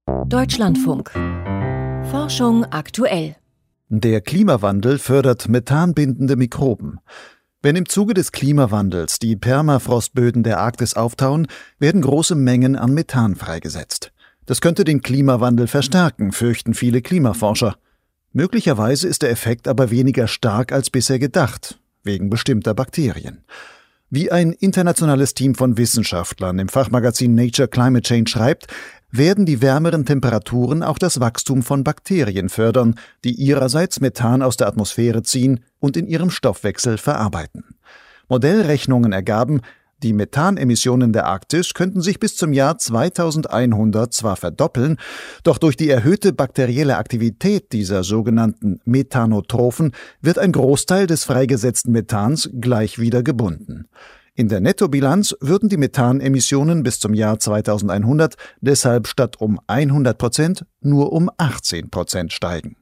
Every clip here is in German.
Deutschlandfunk. Forschung aktuell. Der Klimawandel fördert methanbindende Mikroben. Wenn im Zuge des Klimawandels die Permafrostböden der Arktis auftauen, werden große Mengen an Methan freigesetzt. Das könnte den Klimawandel verstärken, fürchten viele Klimaforscher. Möglicherweise ist der Effekt aber weniger stark als bisher gedacht, wegen bestimmter Bakterien. Wie ein internationales Team von Wissenschaftlern im Fachmagazin Nature Climate Change schreibt, werden die wärmeren Temperaturen auch das Wachstum von Bakterien fördern, die ihrerseits Methan aus der Atmosphäre ziehen und in ihrem Stoffwechsel verarbeiten. Modellrechnungen ergaben, die Methanemissionen der Arktis könnten sich bis zum Jahr 2100 zwar verdoppeln, doch durch die erhöhte bakterielle Aktivität dieser sogenannten Methanotrophen wird ein Großteil des freigesetzten Methans gleich wieder gebunden. In der Nettobilanz würden die Methanemissionen bis zum Jahr 2100 deshalb statt um 100% nur um 18% steigen.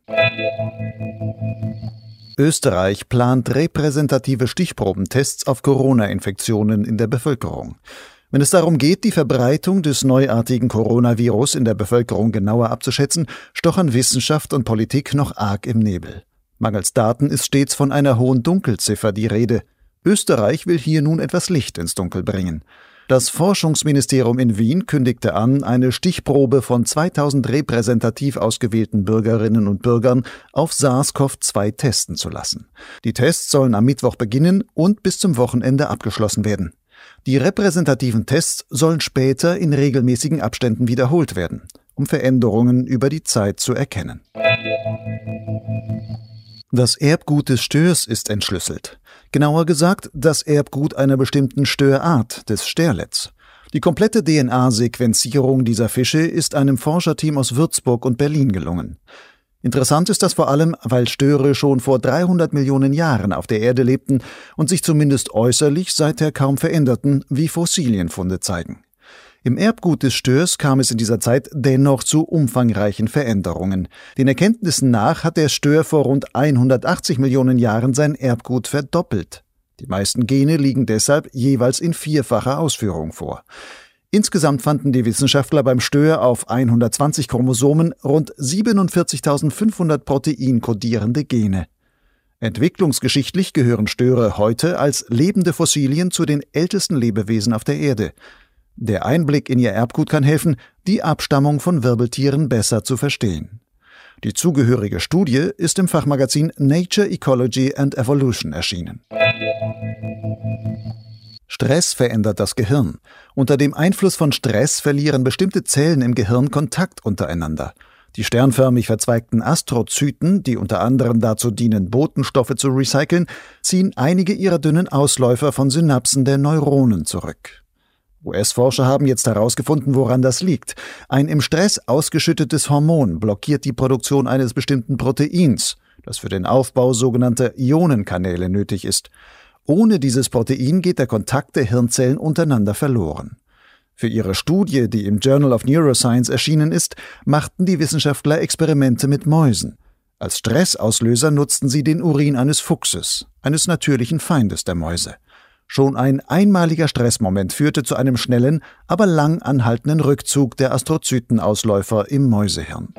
Österreich plant repräsentative Stichprobentests auf Corona-Infektionen in der Bevölkerung. Wenn es darum geht, die Verbreitung des neuartigen Coronavirus in der Bevölkerung genauer abzuschätzen, stochern Wissenschaft und Politik noch arg im Nebel. Mangels Daten ist stets von einer hohen Dunkelziffer die Rede. Österreich will hier nun etwas Licht ins Dunkel bringen. Das Forschungsministerium in Wien kündigte an, eine Stichprobe von 2000 repräsentativ ausgewählten Bürgerinnen und Bürgern auf SARS-CoV-2 testen zu lassen. Die Tests sollen am Mittwoch beginnen und bis zum Wochenende abgeschlossen werden. Die repräsentativen Tests sollen später in regelmäßigen Abständen wiederholt werden, um Veränderungen über die Zeit zu erkennen. Das Erbgut des Störs ist entschlüsselt. Genauer gesagt, das Erbgut einer bestimmten Störart, des Sterlets. Die komplette DNA-Sequenzierung dieser Fische ist einem Forscherteam aus Würzburg und Berlin gelungen. Interessant ist das vor allem, weil Störe schon vor 300 Millionen Jahren auf der Erde lebten und sich zumindest äußerlich seither kaum veränderten, wie Fossilienfunde zeigen. Im Erbgut des Störs kam es in dieser Zeit dennoch zu umfangreichen Veränderungen. Den Erkenntnissen nach hat der Stör vor rund 180 Millionen Jahren sein Erbgut verdoppelt. Die meisten Gene liegen deshalb jeweils in vierfacher Ausführung vor. Insgesamt fanden die Wissenschaftler beim Stör auf 120 Chromosomen rund 47.500 proteinkodierende Gene. Entwicklungsgeschichtlich gehören Störe heute als lebende Fossilien zu den ältesten Lebewesen auf der Erde. Der Einblick in ihr Erbgut kann helfen, die Abstammung von Wirbeltieren besser zu verstehen. Die zugehörige Studie ist im Fachmagazin Nature, Ecology and Evolution erschienen. Stress verändert das Gehirn. Unter dem Einfluss von Stress verlieren bestimmte Zellen im Gehirn Kontakt untereinander. Die sternförmig verzweigten Astrozyten, die unter anderem dazu dienen, Botenstoffe zu recyceln, ziehen einige ihrer dünnen Ausläufer von Synapsen der Neuronen zurück. US-Forscher haben jetzt herausgefunden, woran das liegt. Ein im Stress ausgeschüttetes Hormon blockiert die Produktion eines bestimmten Proteins, das für den Aufbau sogenannter Ionenkanäle nötig ist. Ohne dieses Protein geht der Kontakt der Hirnzellen untereinander verloren. Für ihre Studie, die im Journal of Neuroscience erschienen ist, machten die Wissenschaftler Experimente mit Mäusen. Als Stressauslöser nutzten sie den Urin eines Fuchses, eines natürlichen Feindes der Mäuse. Schon ein einmaliger Stressmoment führte zu einem schnellen, aber lang anhaltenden Rückzug der Astrozytenausläufer im Mäusehirn.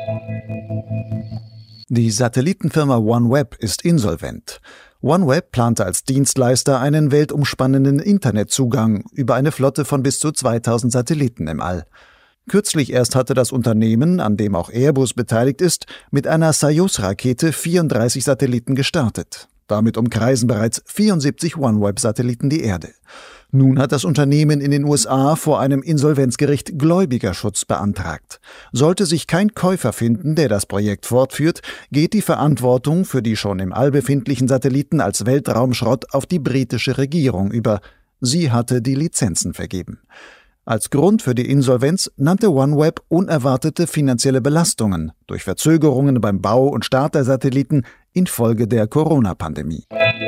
Die Satellitenfirma OneWeb ist insolvent. OneWeb plante als Dienstleister einen weltumspannenden Internetzugang über eine Flotte von bis zu 2000 Satelliten im All. Kürzlich erst hatte das Unternehmen, an dem auch Airbus beteiligt ist, mit einer Soyuz-Rakete 34 Satelliten gestartet. Damit umkreisen bereits 74 OneWeb-Satelliten die Erde. Nun hat das Unternehmen in den USA vor einem Insolvenzgericht Gläubigerschutz beantragt. Sollte sich kein Käufer finden, der das Projekt fortführt, geht die Verantwortung für die schon im All befindlichen Satelliten als Weltraumschrott auf die britische Regierung über. Sie hatte die Lizenzen vergeben. Als Grund für die Insolvenz nannte OneWeb unerwartete finanzielle Belastungen durch Verzögerungen beim Bau und Start der Satelliten infolge der Corona-Pandemie.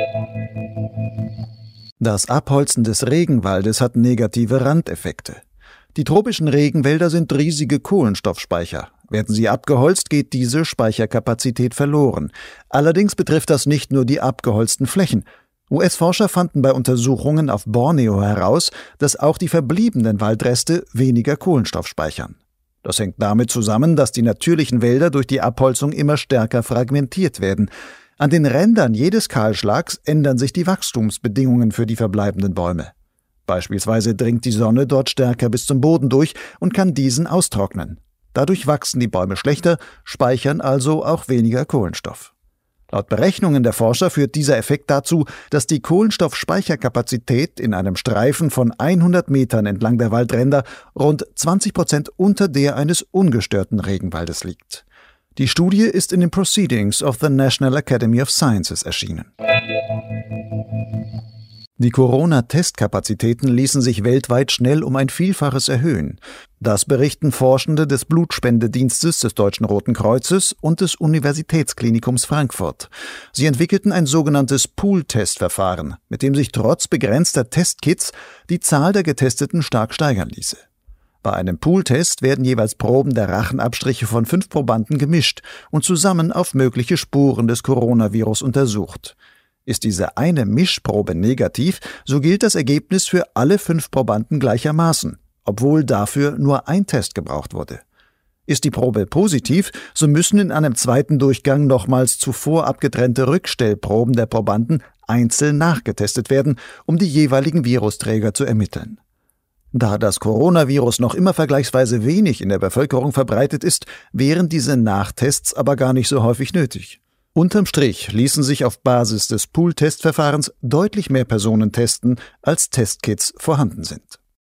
Das Abholzen des Regenwaldes hat negative Randeffekte. Die tropischen Regenwälder sind riesige Kohlenstoffspeicher. Werden sie abgeholzt, geht diese Speicherkapazität verloren. Allerdings betrifft das nicht nur die abgeholzten Flächen. US-Forscher fanden bei Untersuchungen auf Borneo heraus, dass auch die verbliebenen Waldreste weniger Kohlenstoff speichern. Das hängt damit zusammen, dass die natürlichen Wälder durch die Abholzung immer stärker fragmentiert werden. An den Rändern jedes Kahlschlags ändern sich die Wachstumsbedingungen für die verbleibenden Bäume. Beispielsweise dringt die Sonne dort stärker bis zum Boden durch und kann diesen austrocknen. Dadurch wachsen die Bäume schlechter, speichern also auch weniger Kohlenstoff. Laut Berechnungen der Forscher führt dieser Effekt dazu, dass die Kohlenstoffspeicherkapazität in einem Streifen von 100 Metern entlang der Waldränder rund 20% unter der eines ungestörten Regenwaldes liegt. Die Studie ist in den Proceedings of the National Academy of Sciences erschienen. Die Corona-Testkapazitäten ließen sich weltweit schnell um ein Vielfaches erhöhen. Das berichten Forschende des Blutspendedienstes des Deutschen Roten Kreuzes und des Universitätsklinikums Frankfurt. Sie entwickelten ein sogenanntes Pool-Testverfahren, mit dem sich trotz begrenzter Testkits die Zahl der Getesteten stark steigern ließe. Bei einem Pooltest werden jeweils Proben der Rachenabstriche von 5 Probanden gemischt und zusammen auf mögliche Spuren des Coronavirus untersucht. Ist diese eine Mischprobe negativ, so gilt das Ergebnis für alle 5 Probanden gleichermaßen, obwohl dafür nur ein Test gebraucht wurde. Ist die Probe positiv, so müssen in einem zweiten Durchgang nochmals zuvor abgetrennte Rückstellproben der Probanden einzeln nachgetestet werden, um die jeweiligen Virusträger zu ermitteln. Da das Coronavirus noch immer vergleichsweise wenig in der Bevölkerung verbreitet ist, wären diese Nachtests aber gar nicht so häufig nötig. Unterm Strich ließen sich auf Basis des Pool-Testverfahrens deutlich mehr Personen testen, als Testkits vorhanden sind.